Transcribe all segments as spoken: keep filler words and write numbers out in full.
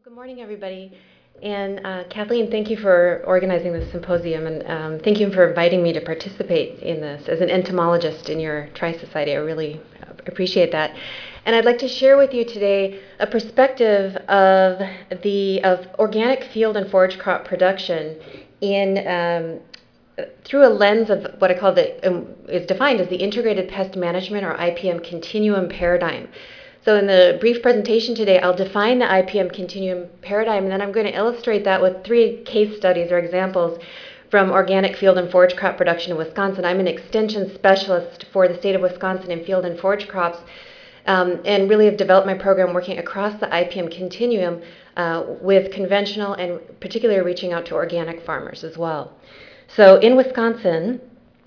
Good morning, everybody. And uh, Kathleen, thank you for organizing this symposium, and um, thank you for inviting me to participate in this as an entomologist in your Tri-Society. I really appreciate that. And I'd like to share with you today a perspective of the of organic field and forage crop production in um, through a lens of what I call the um, is defined as the integrated pest management, or I P M continuum paradigm. So in the brief presentation today, I'll define the I P M continuum paradigm, and then I'm going to illustrate that with three case studies or examples from organic field and forage crop production in Wisconsin. I'm an extension specialist for the state of Wisconsin in field and forage crops, um, and really have developed my program working across the I P M continuum uh, with conventional and particularly reaching out to organic farmers as well. So in Wisconsin,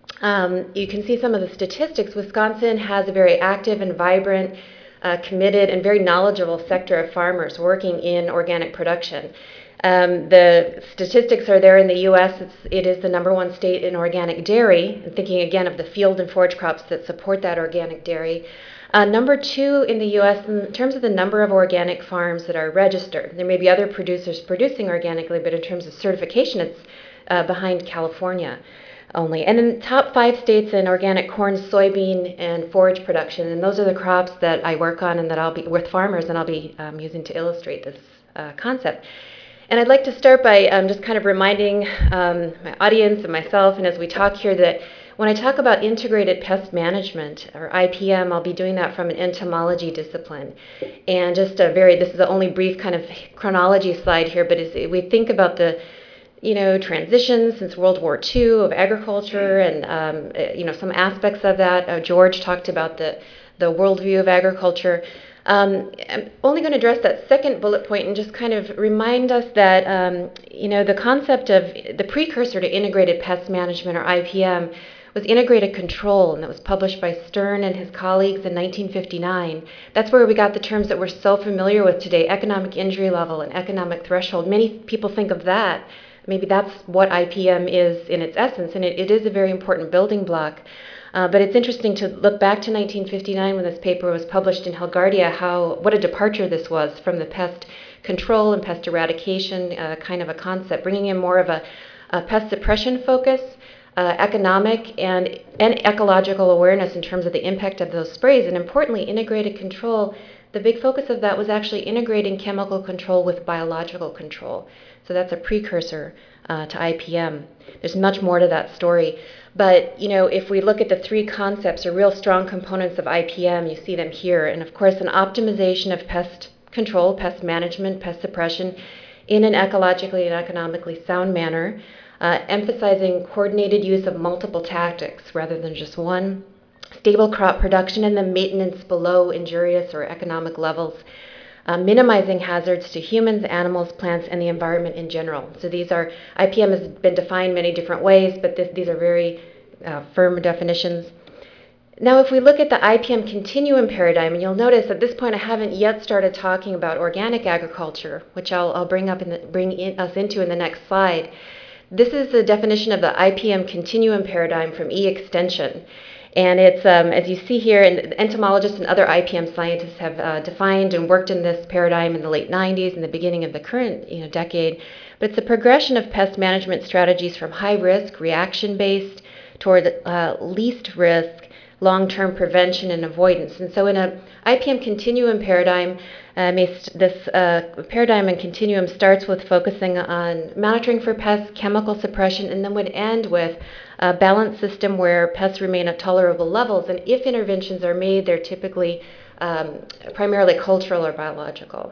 um, you can see some of the statistics. Wisconsin has a very active and vibrant Uh, committed and very knowledgeable sector of farmers working in organic production. Um, the statistics are there in the U S. It's, it is the number one state in organic dairy, and thinking again of the field and forage crops that support that organic dairy. Uh, number two in the U S in terms of the number of organic farms that are registered. There may be other producers producing organically, but in terms of certification, it's uh, behind California only. And then top five states in organic corn, soybean, and forage production. And those are the crops that I work on and that I'll be with farmers, and I'll be um, using to illustrate this uh, concept. And I'd like to start by um, just kind of reminding um, my audience and myself, and as we talk here, that when I talk about integrated pest management, or I P M, I'll be doing that from an entomology discipline. And just a very, this is the only brief kind of chronology slide here, but as we think about the you know, transitions since World War Two of agriculture, and um, you know, some aspects of that. Uh, George talked about the the worldview of agriculture. Um, I'm only going to address that second bullet point and just kind of remind us that um, you know, the concept of the precursor to integrated pest management, or I P M, was integrated control, and that was published by Stern and his colleagues in nineteen fifty-nine. That's where we got the terms that we're so familiar with today: economic injury level and economic threshold. Many people think of that. Maybe that's what I P M is in its essence, and it, it is a very important building block. Uh, but it's interesting to look back to nineteen fifty-nine when this paper was published in Helgardia, how what a departure this was from the pest control and pest eradication uh, kind of a concept, bringing in more of a, a pest suppression focus, uh, economic and, and ecological awareness in terms of the impact of those sprays, and importantly, integrated control. The big focus of that was actually integrating chemical control with biological control. So that's a precursor uh, to I P M. There's much more to that story. But, you know, if we look at the three concepts or real strong components of I P M, you see them here. And of course, an optimization of pest control, pest management, pest suppression in an ecologically and economically sound manner, uh, emphasizing coordinated use of multiple tactics rather than just one, stable crop production, and the maintenance below injurious or economic levels. Uh, minimizing hazards to humans, animals, plants, and the environment in general. So these are, I P M has been defined many different ways, but this, these are very uh, firm definitions. Now, if we look at the I P M continuum paradigm, and you'll notice at this point I haven't yet started talking about organic agriculture, which I'll, I'll bring up in the, bring in, us into in the next slide. This is the definition of the I P M continuum paradigm from E-Extension. And it's, um, as you see here, and entomologists and other I P M scientists have uh, defined and worked in this paradigm in the late nineties and the beginning of the current you know, decade. But it's a progression of pest management strategies from high risk, reaction-based, toward uh, least risk, long-term prevention and avoidance. And so in a I P M continuum paradigm, uh, this uh, paradigm and continuum starts with focusing on monitoring for pests, chemical suppression, and then would end with a balanced system where pests remain at tolerable levels. And if interventions are made, they're typically um, primarily cultural or biological.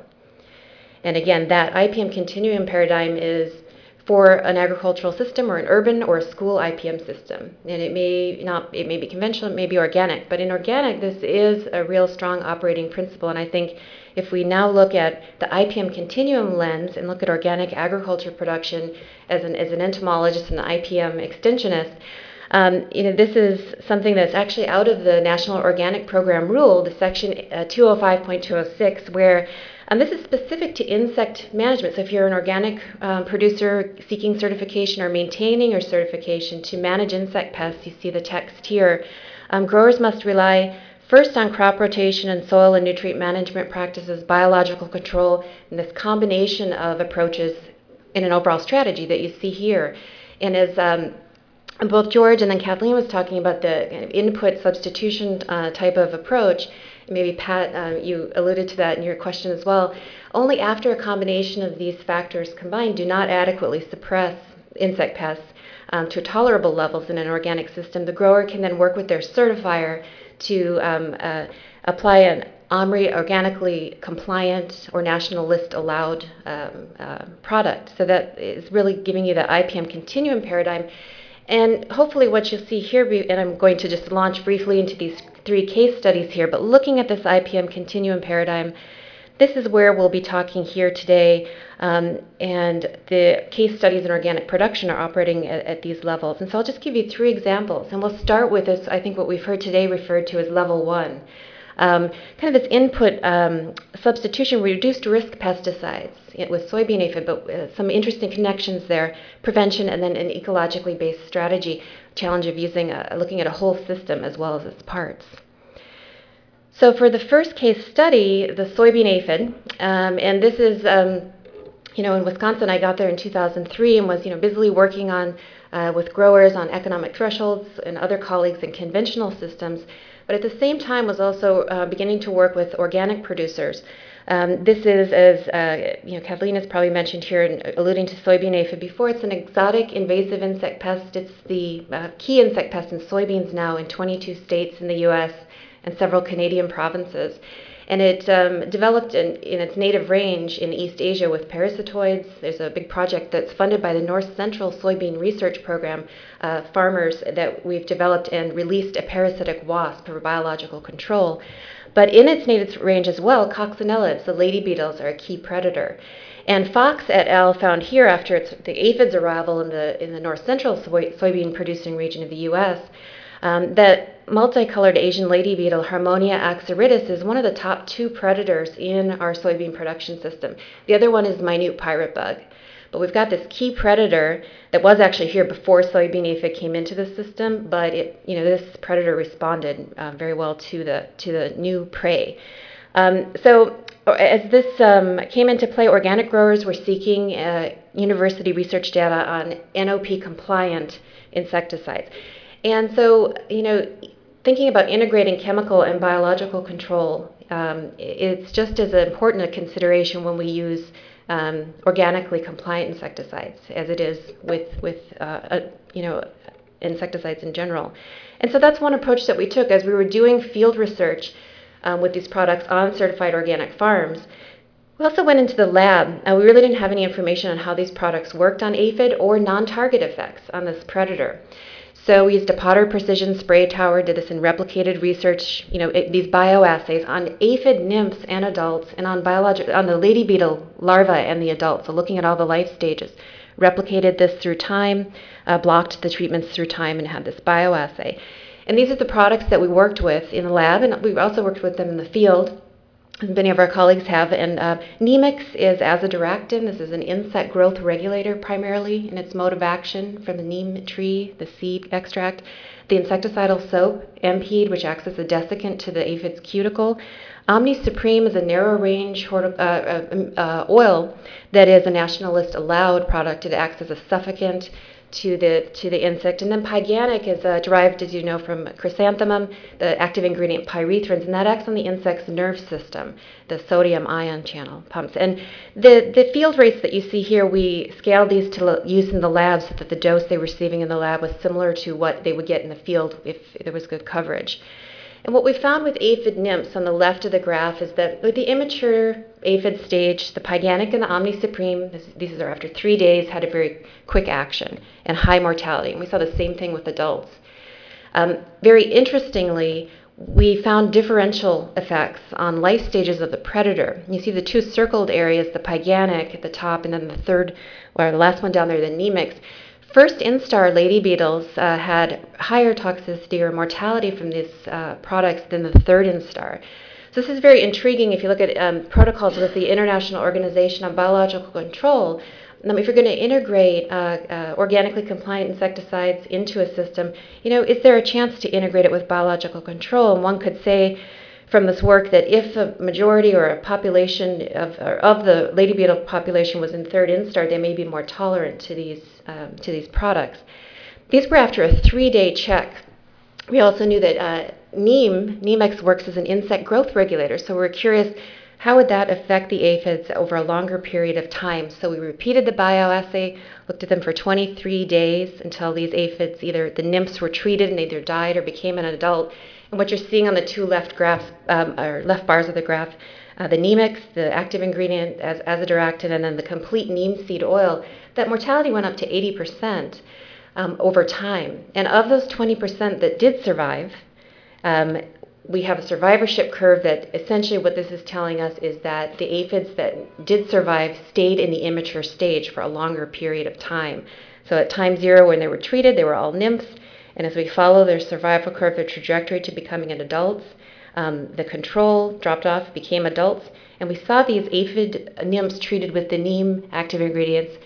And again, that I P M continuum paradigm is for an agricultural system or an urban or a school I P M system. And it may not, it may be conventional, it may be organic, but in organic, this is a real strong operating principle. And I think if we now look at the I P M continuum lens and look at organic agriculture production as an, as an entomologist and an I P M extensionist, um, you know, this is something that's actually out of the National Organic Program rule, the section uh, two oh five point two oh six, where Um, this is specific to insect management. So if you're an organic um, producer seeking certification or maintaining your certification to manage insect pests, you see the text here. Um, growers must rely first on crop rotation and soil and nutrient management practices, biological control, and this combination of approaches in an overall strategy that you see here. And as um, both George and then Kathleen was talking about the kind of input substitution uh, type of approach, maybe Pat, uh, you alluded to that in your question as well, only after a combination of these factors combined do not adequately suppress insect pests um, to tolerable levels in an organic system, the grower can then work with their certifier to um, uh, apply an OMRI organically compliant or national list allowed um, uh, product. So that is really giving you the I P M continuum paradigm. And hopefully what you'll see here, and I'm going to just launch briefly into these three case studies here, but looking at this I P M continuum paradigm, this is where we'll be talking here today, um, and the case studies in organic production are operating at, at these levels. And so I'll just give you three examples, and we'll start with this, I think what we've heard today referred to as level one. Um, kind of this input um, substitution, reduced risk pesticides with soybean aphid, but uh, some interesting connections there, prevention and then an ecologically based strategy, challenge of using a, looking at a whole system as well as its parts. So for the first case study, the soybean aphid, um, and this is, um, you know, in Wisconsin, I got there in two thousand three and was, you know, busily working on uh, with growers on economic thresholds and other colleagues in conventional systems, but at the same time was also uh, beginning to work with organic producers. Um, this is, as uh, you know, Kathleen has probably mentioned here, and alluding to soybean aphid before, it's an exotic invasive insect pest. It's the uh, key insect pest in soybeans now in twenty-two states in the U S and several Canadian provinces. And it um, developed in, in its native range in East Asia with parasitoids. There's a big project that's funded by the North Central Soybean Research Program, uh, farmers that we've developed and released a parasitic wasp for biological control. But in its native range as well, coccinellids, the lady beetles, are a key predator. And Fox et al. Found here, after its, the aphid's arrival in the, in the North Central soy, soybean producing region of the U S, Um, that multicolored Asian lady beetle, Harmonia axyridis, is one of the top two predators in our soybean production system. The other one is minute pirate bug. But we've got this key predator that was actually here before soybean aphid came into the system, but it, you know, this predator responded uh, very well to the, to the new prey. Um, so as this um, came into play, organic growers were seeking uh, university research data on N O P compliant insecticides. And so, you know, thinking about integrating chemical and biological control, um, it's just as important a consideration when we use um, organically compliant insecticides as it is with, with uh, uh, you know, insecticides in general. And so that's one approach that we took as we were doing field research um, with these products on certified organic farms. We also went into the lab. Uh, we really didn't have any information on how these products worked on aphid or non-target effects on this predator. So we used a Potter Precision Spray Tower, did this in replicated research, you know, it, these bioassays on aphid nymphs and adults, and on biologic, on the lady beetle larvae and the adults, so looking at all the life stages. Replicated this through time, uh, blocked the treatments through time, and had this bioassay. And these are the products that we worked with in the lab, and we also worked with them in the field, as many of our colleagues have. And uh, Neemix is azadirachtin. This is an insect growth regulator primarily in its mode of action from the neem tree, the seed extract. The insecticidal soap, Empede, which acts as a desiccant to the aphid's cuticle. Omni Supreme is a narrow range uh, uh, uh, oil that is a national list allowed product. It acts as a suffocant to the to the insect. And then Pyganic is uh, derived, as you know, from chrysanthemum, the active ingredient pyrethrins, and that acts on the insect's nerve system, the sodium ion channel pumps. And the, the field rates that you see here, we scaled these to use in the lab so that the dose they were receiving in the lab was similar to what they would get in the field if there was good coverage. And what we found with aphid nymphs on the left of the graph is that with the immature aphid stage, the Pyganic and the Omni Supreme, this, these are after three days, had a very quick action and high mortality. And we saw the same thing with adults. Um, very interestingly, we found differential effects on life stages of the predator. You see the two circled areas, the Pyganic at the top, and then the third, or the last one down there, the Neemix. First instar lady beetles uh, had higher toxicity or mortality from these uh, products than the third instar. So this is very intriguing if you look at um, protocols with the International Organization on Biological Control. Um, if you're going to integrate uh, uh, organically compliant insecticides into a system, you know, is there a chance to integrate it with biological control? And one could say from this work that if a majority or a population of, or of the lady beetle population was in third instar, they may be more tolerant to these, um, to these products. These were after a three-day check. We also knew that uh, neem, Nemex works as an insect growth regulator, so we're curious, how would that affect the aphids over a longer period of time? So we repeated the bioassay, looked at them for twenty-three days until these aphids, either the nymphs were treated and either died or became an adult. And what you're seeing on the two left graphs, um, or left bars of the graph, uh, the Nemex, the active ingredient as azadirachtin, and then the complete neem seed oil, that mortality went up to eighty percent um, over time. And of those twenty percent that did survive, um, we have a survivorship curve that essentially what this is telling us is that the aphids that did survive stayed in the immature stage for a longer period of time. So at time zero when they were treated, they were all nymphs. And as we follow their survival curve, their trajectory to becoming an adults, um, the control dropped off, became adults. And we saw these aphid nymphs treated with the neem active ingredients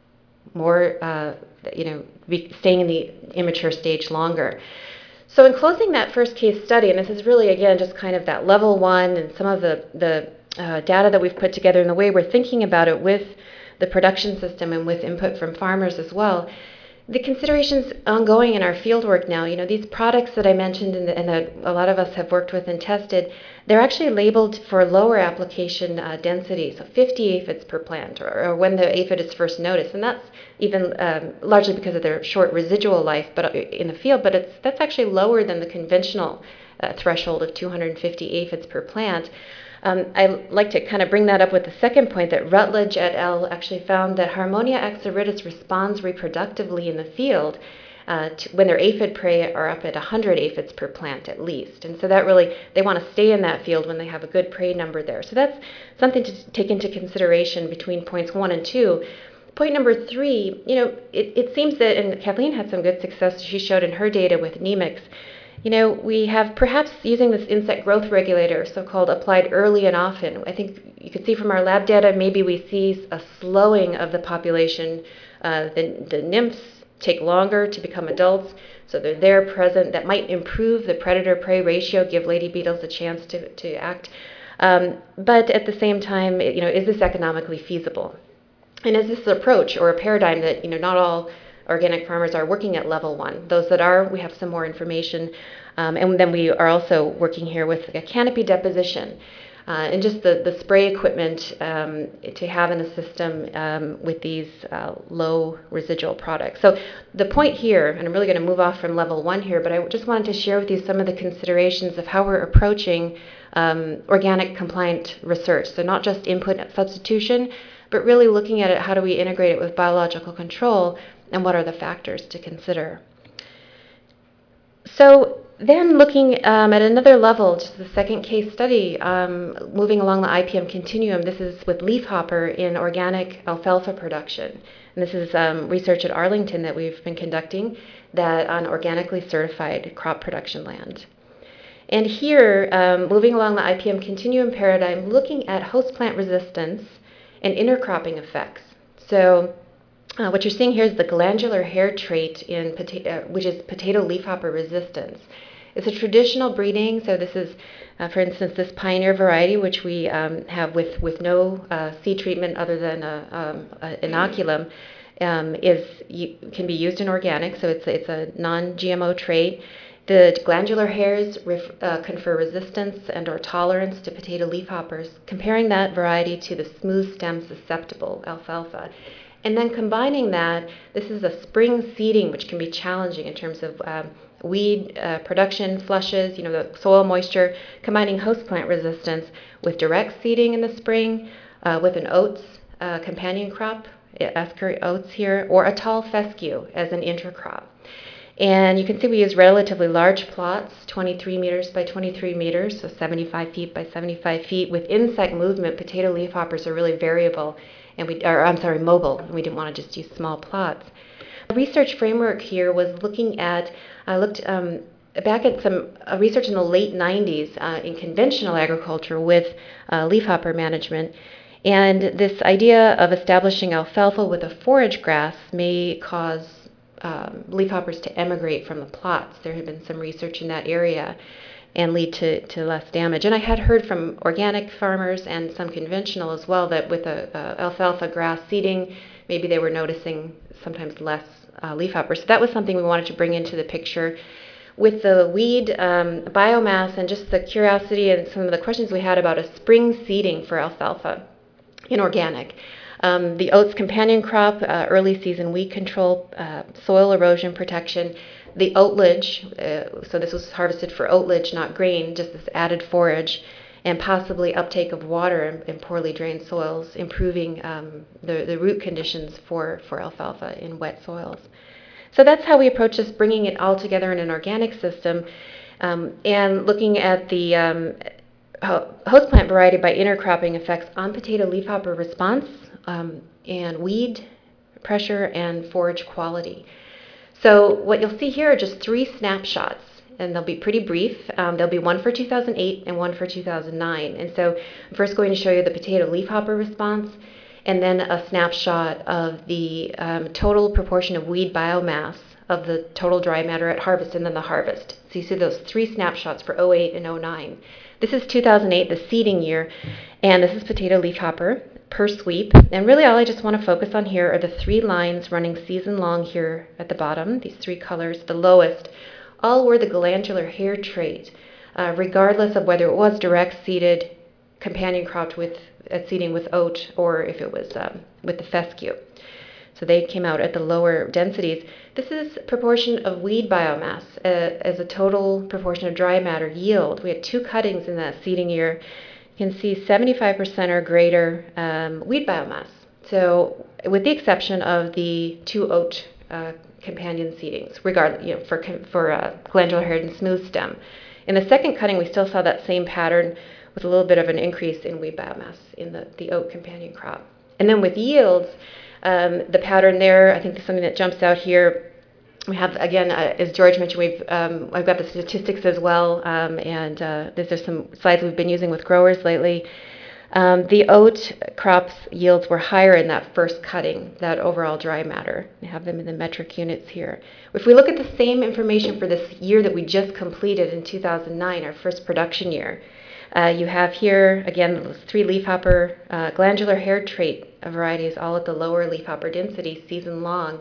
more, uh, you know, be staying in the immature stage longer. So in closing that first case study, and this is really, again, just kind of that level one and some of the, the uh, data that we've put together and the way we're thinking about it with the production system and with input from farmers as well. The considerations ongoing in our fieldwork now, you know, these products that I mentioned and, the, and that a lot of us have worked with and tested, they're actually labeled for lower application uh, density, so fifty aphids per plant, or, or when the aphid is first noticed. And that's even um, largely because of their short residual life but in the field, but it's that's actually lower than the conventional uh, threshold of two hundred fifty aphids per plant. Um, I like to kind of bring that up with the second point that Rutledge et al. Actually found that Harmonia axyritis responds reproductively in the field uh, to, when their aphid prey are up at one hundred aphids per plant at least. And so that really, they want to stay in that field when they have a good prey number there. So that's something to take into consideration between points one and two. Point number three, you know, it, it seems that, and Kathleen had some good success she showed in her data with Nemex, you know, we have perhaps using this insect growth regulator, so-called applied early and often. I think you could see from our lab data, maybe we see a slowing of the population. Uh, the, the nymphs take longer to become adults, so they're there present. That might improve the predator-prey ratio, give lady beetles a chance to, to act. Um, but at the same time, you know, is this economically feasible? And is this an approach or a paradigm that, you know, not all organic farmers are working at level one? Those that are, we have some more information. Um, and then we are also working here with a canopy deposition uh, and just the, the spray equipment um, to have in a system um, with these uh, low residual products. So the point here, and I'm really going to move off from level one here, but I just wanted to share with you some of the considerations of how we're approaching um, organic compliant research. So not just input substitution, but really looking at it, how do we integrate it with biological control, and what are the factors to consider. So then looking um, at another level, just the second case study, um, moving along the I P M continuum, this is with leafhopper in organic alfalfa production. And this is um, research at Arlington that we've been conducting that on organically certified crop production land. And here, um, moving along the I P M continuum paradigm, looking at host plant resistance and intercropping effects. So Uh, what you're seeing here is the glandular hair trait, in potato, uh, which is potato leafhopper resistance. It's a traditional breeding, so this is, uh, for instance, this Pioneer variety, which we um, have with, with no uh, seed treatment other than a, um, a inoculum, um, is you, can be used in organic, so it's, it's a non-G M O trait. The glandular hairs ref, uh, confer resistance and or tolerance to potato leafhoppers, comparing that variety to the smooth stem susceptible alfalfa. And then combining that, this is a spring seeding, which can be challenging in terms of um, weed uh, production, flushes, you know, the soil moisture, combining host plant resistance with direct seeding in the spring, uh, with an oats uh, companion crop, Esker oats here, or a tall fescue as an intercrop. And you can see we use relatively large plots, twenty-three meters by twenty-three meters, so seventy-five feet by seventy-five feet. With insect movement, potato leafhoppers are really variable, and we, or I'm sorry, mobile, and we didn't want to just use small plots. The research framework here was looking at, I looked um, back at some uh, research in the late nineties uh, in conventional agriculture with uh, leafhopper management. And this idea of establishing alfalfa with a forage grass may cause um, leafhoppers to emigrate from the plots. There had been some research in that area and lead to, to less damage. And I had heard from organic farmers and some conventional as well that with a, a alfalfa grass seeding, maybe they were noticing sometimes less uh, leafhoppers. So that was something we wanted to bring into the picture. With the weed um, biomass and just the curiosity and some of the questions we had about a spring seeding for alfalfa in organic. Um, the oats companion crop, uh, early season weed control, uh, soil erosion protection, the oatlage, uh, so this was harvested for oatlage, not grain, just this added forage, and possibly uptake of water in, in poorly drained soils, improving um, the, the root conditions for, for alfalfa in wet soils. So that's how we approach this, bringing it all together in an organic system um, and looking at the um, host plant variety by intercropping effects on potato leafhopper response um, and weed pressure and forage quality. So what you'll see here are just three snapshots, and they'll be pretty brief. Um, there'll be one for two thousand eight and one for two thousand nine. And so I'm first going to show you the potato leafhopper response, and then a snapshot of the um, total proportion of weed biomass of the total dry matter at harvest and then the harvest. So you see those three snapshots for oh eight and oh nine. This is two thousand eight, the seeding year, and this is potato leafhopper per sweep. And really all I just want to focus on here are the three lines running season long here at the bottom, these three colors, the lowest, all were the glandular hair trait, uh, regardless of whether it was direct seeded, companion cropped with uh, seeding with oat, or if it was um, with the fescue. So they came out at the lower densities. This is proportion of weed biomass uh, as a total proportion of dry matter yield. We had two cuttings in that seeding year. You can see seventy-five percent or greater um, weed biomass. So with the exception of the two oat uh, companion seedings, regardless, you know, for, for uh, glandular haired and smooth stem. In the second cutting, we still saw that same pattern with a little bit of an increase in weed biomass in the, the oat companion crop. And then with yields, um, the pattern there, I think something that jumps out here, we have, again, uh, as George mentioned, we've um, I've got the statistics as well, um, and uh, these are some slides we've been using with growers lately. Um, the oat crops yields were higher in that first cutting, that overall dry matter. I have them in the metric units here. If we look at the same information for this year that we just completed in two thousand nine, our first production year, uh, you have here, again, those three leafhopper uh, glandular hair trait varieties, all at the lower leafhopper density, season long.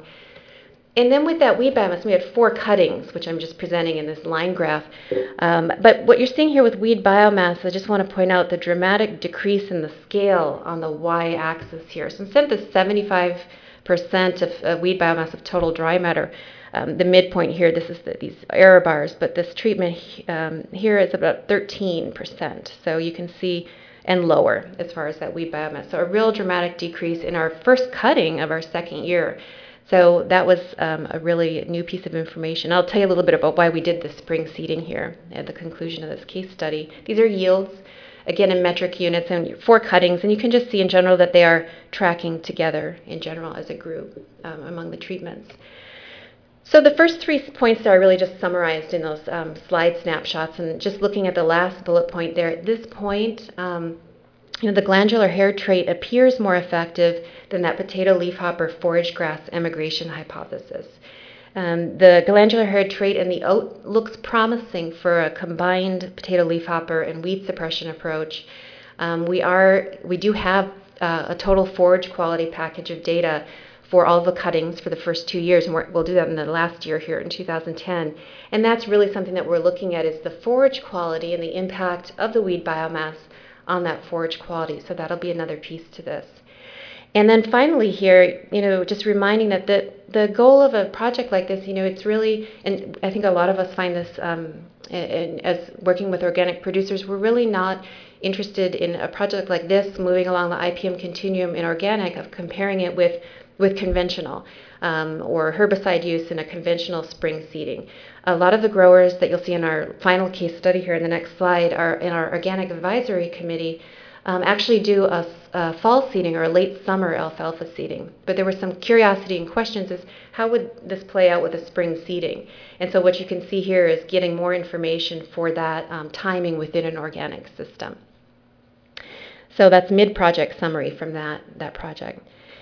And then with that weed biomass, we had four cuttings, which I'm just presenting in this line graph. Um, but what you're seeing here with weed biomass, I just want to point out the dramatic decrease in the scale on the y-axis here. So instead of the seventy-five percent of uh, weed biomass of total dry matter, um, the midpoint here, this is the, these error bars, but this treatment um, here is about thirteen percent. So you can see, and lower as far as that weed biomass. So a real dramatic decrease in our first cutting of our second year. So that was um, a really new piece of information. I'll tell you a little bit about why we did the spring seeding here at the conclusion of this case study. These are yields, again in metric units, and four cuttings, and you can just see in general that they are tracking together in general as a group um, among the treatments. So the first three points are really just summarized in those um, slide snapshots, and just looking at the last bullet point there, at this point, um, you know, the glandular hair trait appears more effective than that potato leafhopper forage grass emigration hypothesis. Um, the glandular hair trait in the oat looks promising for a combined potato leafhopper and weed suppression approach. Um, we are, we do have uh, a total forage quality package of data for all the cuttings for the first two years, and we're, we'll do that in the last year here in two thousand ten. And that's really something that we're looking at, is the forage quality and the impact of the weed biomass on that forage quality. So that'll be another piece to this. And then finally here, you know, just reminding that the, the goal of a project like this, you know, it's really, and I think a lot of us find this um, in, in, as working with organic producers, we're really not interested in a project like this moving along the I P M continuum in organic, of comparing it with, with conventional um, or herbicide use in a conventional spring seeding. A lot of the growers that you'll see in our final case study here in the next slide are in our organic advisory committee. um, actually do a, a fall seeding or a late summer alfalfa seeding. But there was some curiosity and questions is how would this play out with a spring seeding? And so what you can see here is getting more information for that um, timing within an organic system. So that's mid-project summary from that, that project.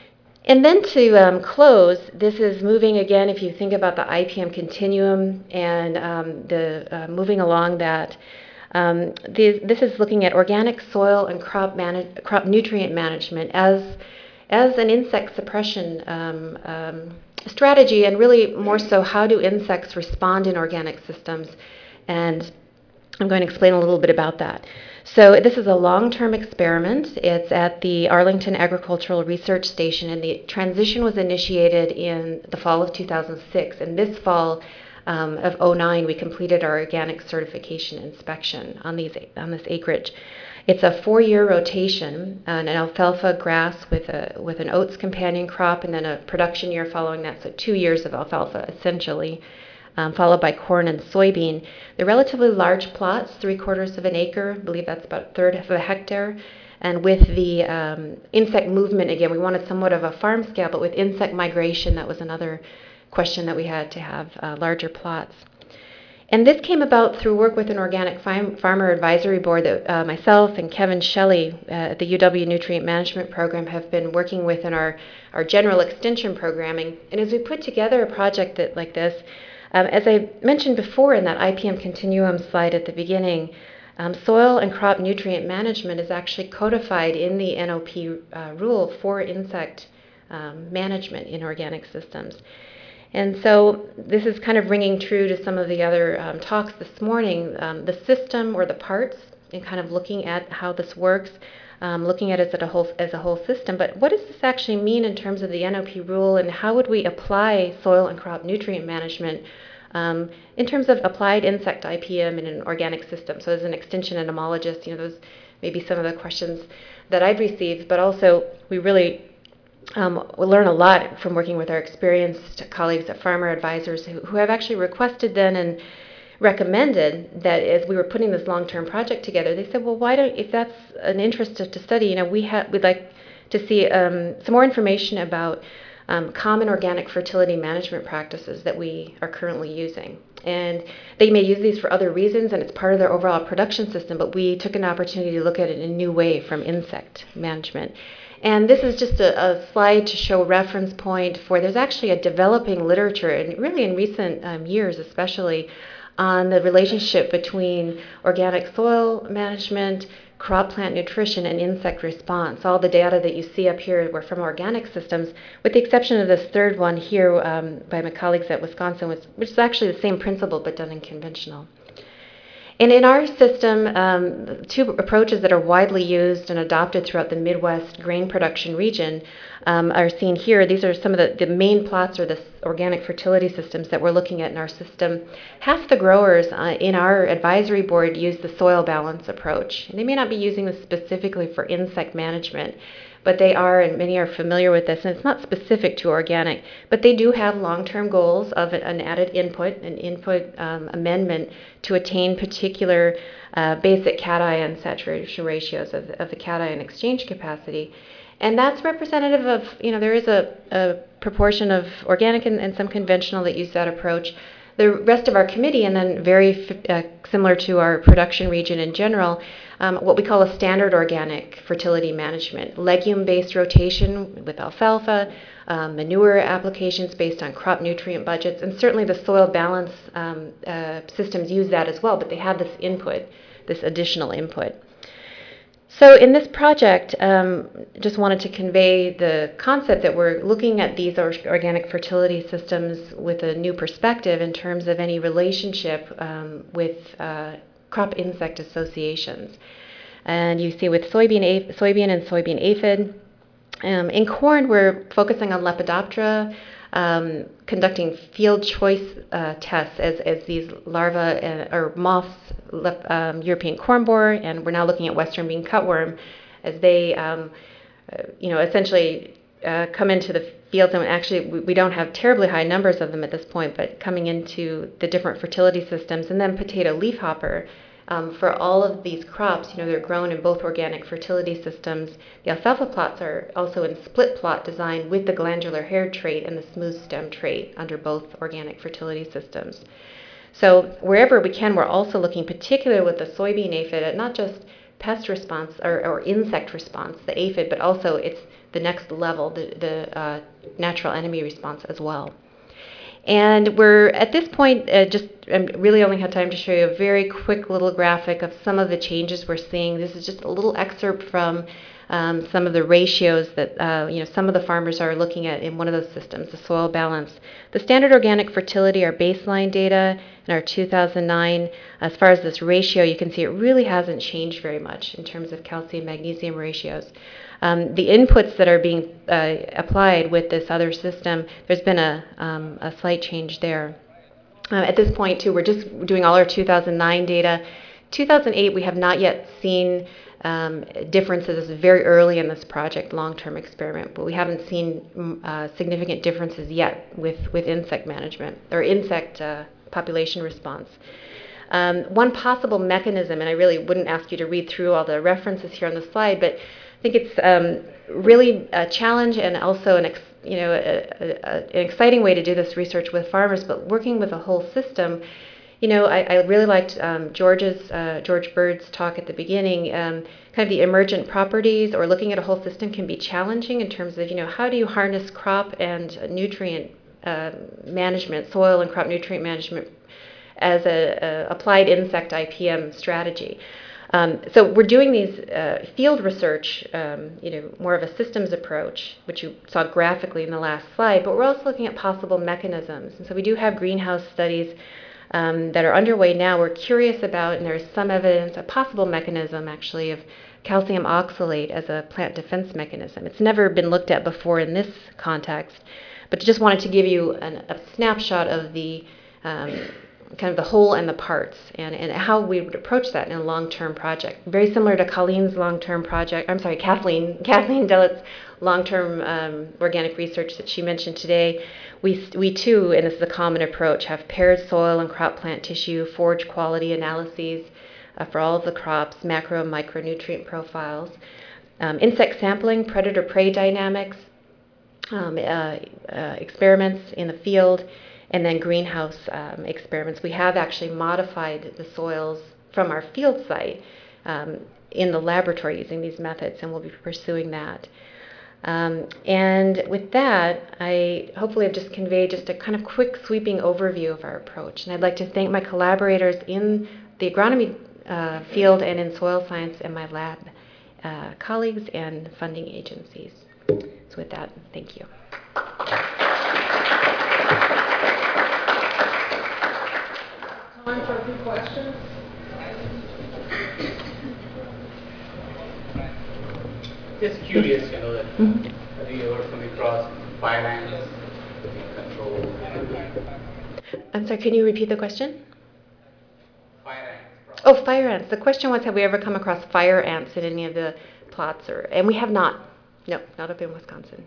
And then to um, close, this is moving again, if you think about the I P M continuum and um, the uh, moving along that, um, the, this is looking at organic soil and crop, manage, crop nutrient management as, as an insect suppression um, um, strategy, and really more so how do insects respond in organic systems. And I'm going to explain a little bit about that. So this is a long-term experiment. It's at the Arlington Agricultural Research Station, and the transition was initiated in the fall of two thousand six. And this fall um, of oh nine, we completed our organic certification inspection on these on this acreage. It's a four-year rotation, an alfalfa grass with a with an oats companion crop, and then a production year following that. So two years of alfalfa essentially. Um, followed by corn and soybean. They're relatively large plots, three quarters of an acre, I believe that's about a third of a hectare. And with the um, insect movement, again, we wanted somewhat of a farm scale, but with insect migration, that was another question that we had to have uh, larger plots. And this came about through work with an organic farm, farmer advisory board that uh, myself and Kevin Shelley uh, at the U W Nutrient Management Program have been working with in our, our general extension programming. And as we put together a project that, like this, Um, as I mentioned before in that I P M continuum slide at the beginning, um, soil and crop nutrient management is actually codified in the N O P uh, rule for insect um, management in organic systems. And so this is kind of ringing true to some of the other um, talks this morning, um, the system or the parts, and kind of looking at how this works, um, looking at it as a whole as a whole system. But what does this actually mean in terms of the N O P rule, and how would we apply soil and crop nutrient management um, in terms of applied insect I P M in an organic system? So as an extension entomologist, you know, those may be some of the questions that I've received, but also we really Um, we learn a lot from working with our experienced colleagues at Farmer Advisors who, who have actually requested then and recommended that as we were putting this long-term project together, they said, well, why don't, if that's an interest to, to study, you know, we have, we'd like to see um, some more information about um, common organic fertility management practices that we are currently using. And they may use these for other reasons, and it's part of their overall production system, but we took an opportunity to look at it in a new way from insect management. And this is just a, a slide to show reference point for, there's actually a developing literature, and really in recent um, years especially, on the relationship between organic soil management, crop plant nutrition, and insect response. All the data that you see up here were from organic systems, with the exception of this third one here um, by my colleagues at Wisconsin, which, which is actually the same principle but done in conventional. And in our system, um, two approaches that are widely used and adopted throughout the Midwest grain production region um, are seen here. These are some of the, the main plots or the organic fertility systems that we're looking at in our system. Half the growers uh, in our advisory board use the soil balance approach. And they may not be using this specifically for insect management, but they are, and many are familiar with this, and it's not specific to organic, but they do have long-term goals of an added input, an input um, amendment to attain particular uh, basic cation saturation ratios of, of the cation exchange capacity. And that's representative of, you know, there is a, a proportion of organic and, and some conventional that use that approach. The rest of our committee, and then very uh, similar to our production region in general, um, what we call a standard organic fertility management, legume-based rotation with alfalfa, um, manure applications based on crop nutrient budgets, and certainly the soil balance um, uh, systems use that as well, but they have this input, this additional input. So in this project, um, just wanted to convey the concept that we're looking at these organic fertility systems with a new perspective in terms of any relationship um, with uh, crop insect associations. And you see with soybean, soybean and soybean aphid. Um, in corn, we're focusing on Lepidoptera, um, conducting field choice uh, tests as, as these larvae uh, or moths, lep, um, European corn borer, and we're now looking at western bean cutworm as they, um, uh, you know, essentially uh, come into the fields. And actually, we, we don't have terribly high numbers of them at this point, but coming into the different fertility systems, and then potato leafhopper Um, for all of these crops, you know, they're grown in both organic fertility systems. The alfalfa plots are also in split plot design with the glandular hair trait and the smooth stem trait under both organic fertility systems. So wherever we can, we're also looking, particularly with the soybean aphid, at not just pest response or, or insect response, the aphid, but also it's the next level, the, the uh, natural enemy response as well. And we're at this point, uh, just I really only had time to show you a very quick little graphic of some of the changes we're seeing. This is just a little excerpt from um, some of the ratios that uh, you know some of the farmers are looking at in one of those systems, the soil balance. The standard organic fertility, our baseline data in our two thousand nine, as far as this ratio, you can see it really hasn't changed very much in terms of calcium magnesium ratios. Um, the inputs that are being uh, applied with this other system, there's been a, um, a slight change there. Uh, at this point, too, we're just doing all our two thousand nine data. two thousand eight, we have not yet seen um, differences. This is very early in this project, long-term experiment, but we haven't seen uh, significant differences yet with, with insect management or insect uh, population response. Um, one possible mechanism, and I really wouldn't ask you to read through all the references here on the slide, but I think it's um, really a challenge and also an ex, you know a, a, an exciting way to do this research with farmers. But working with a whole system, you know, I, I really liked um, George's uh, George Bird's talk at the beginning. Um, kind of the emergent properties or looking at a whole system can be challenging in terms of you know how do you harness crop and nutrient uh, management, soil and crop nutrient management as a, a applied insect I P M strategy. Um, so we're doing these uh, field research, um, you know, more of a systems approach, which you saw graphically in the last slide, but we're also looking at possible mechanisms. And so we do have greenhouse studies um, that are underway now. We're curious about, and there's some evidence, a possible mechanism actually of calcium oxalate as a plant defense mechanism. It's never been looked at before in this context, but just wanted to give you an, a snapshot of the um, kind of the whole and the parts, and, and how we would approach that in a long-term project. Very similar to Colleen's long-term project, I'm sorry, Kathleen, Kathleen Dellett's long-term um, organic research that she mentioned today. We, we too, and this is a common approach, have paired soil and crop plant tissue, forage quality analyses uh, for all of the crops, macro and micronutrient profiles, um, insect sampling, predator-prey dynamics, um, uh, uh, experiments in the field, and then greenhouse um, experiments. We have actually modified the soils from our field site um, in the laboratory using these methods, and we'll be pursuing that. Um, and with that, I hopefully have just conveyed just a kind of quick sweeping overview of our approach. And I'd like to thank my collaborators in the agronomy uh, field and in soil science and my lab uh, colleagues and funding agencies. So with that, thank you. Time for a few questions. Just curious, you know, that mm-hmm. have you ever come across fire ants control? I'm sorry, can you repeat the question? Fire ants. Oh, fire ants. The question was, have we ever come across fire ants in any of the plots? Or, and we have not. No, not up in Wisconsin.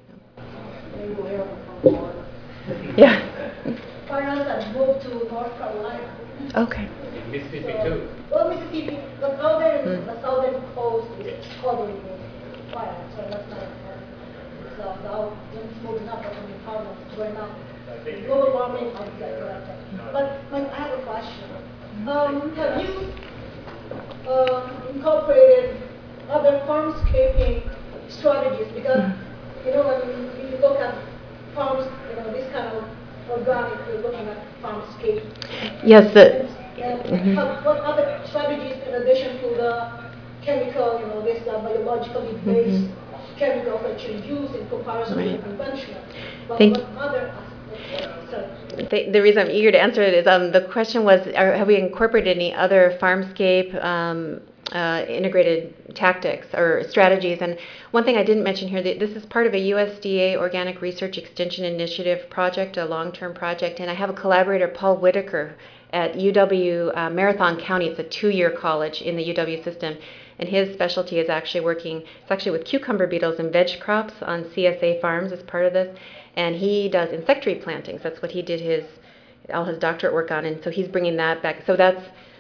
No. Yeah. Fire ants have moved to North Carolina. Okay. In Mississippi too. Well, Mississippi, the southern, mm. the southern coast is covered with fire ants, so that's not a problem. So now it's moving up, I mean, problems going up. Global warming, outside, like that. But my, I have a question. Um, have you uh, incorporated other farmscaping strategies? Because you know when you look at farms, you know this kind of organic, you're looking at farmscape. Yes, the, and, and mm-hmm. how, what other strategies in addition to the chemical, you know, this uh, biologically based mm-hmm. chemicals that you use in comparison right. to the conventional? But Thank what other aspects? So, the, the reason I'm eager to answer it is um, the question was, are, have we incorporated any other farmscape um, uh, integrated tactics or strategies? And one thing I didn't mention here, that this is part of a U S D A Organic Research Extension Initiative project, a long-term project, and I have a collaborator, Paul Whitaker, at U W uh, Marathon County. It's a two-year college in the U W system, and his specialty is actually working, it's actually with cucumber beetles and veg crops on C S A farms as part of this, and he does insectary plantings. That's what he did his all his doctorate work on, and so he's bringing that back. So that's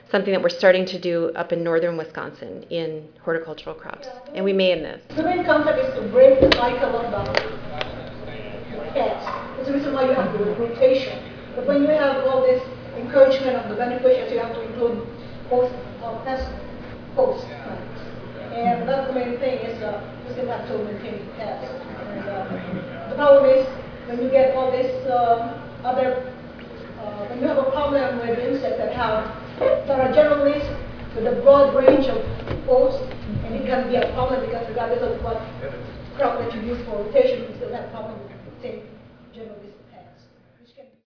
something that we're starting to do up in northern Wisconsin in horticultural crops, and we may in this. The main concept is to break the cycle of the pests. That's the reason why you have the rotation. But when you have all this encouragement of the beneficiaries, you have to include host, uh, pest host plants. And that's the main thing is uh, you still have to maintain pests. And uh, the problem is when you get all this uh, other, uh, when you have a problem with insects that have that are generalists with a broad range of hosts, and it can be a problem because regardless of what crop that you use for rotation, you still have a problem with the same generalist